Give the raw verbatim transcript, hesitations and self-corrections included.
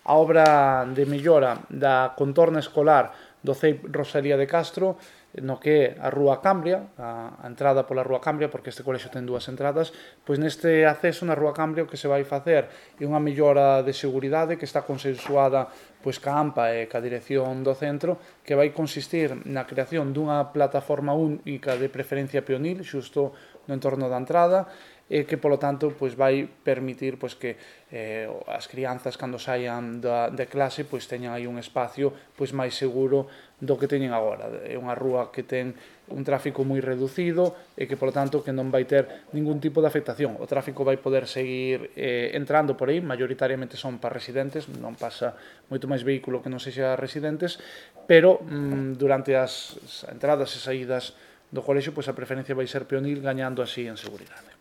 a obra de mellora da contorna escolar do C E I P Rosalía de Castro, no que é a Rúa Cambria, a, a entrada pola Rúa Cambria, porque este colexio ten dúas entradas, pois neste acceso na Rúa Cambria o que se vai facer é unha mellora de seguridade que está consensuada pois ca AMPA e ca dirección do centro, que vai consistir na creación dunha plataforma única de preferencia peonil xusto no entorno da entrada, e que, polo tanto, pois, vai permitir pois, que eh, as crianzas, cando saian da, de clase, pois, teñan aí un espacio pois, máis seguro do que teñen agora. É unha rúa que ten un tráfico moi reducido e que, polo tanto, que non vai ter ningún tipo de afectación. O tráfico vai poder seguir eh, entrando por aí, maioritariamente son para residentes, non pasa moito máis vehículo que non sexa residentes, pero mm, durante as entradas e saídas do colexio, pois, a preferencia vai ser peonil, gañando así en seguridade.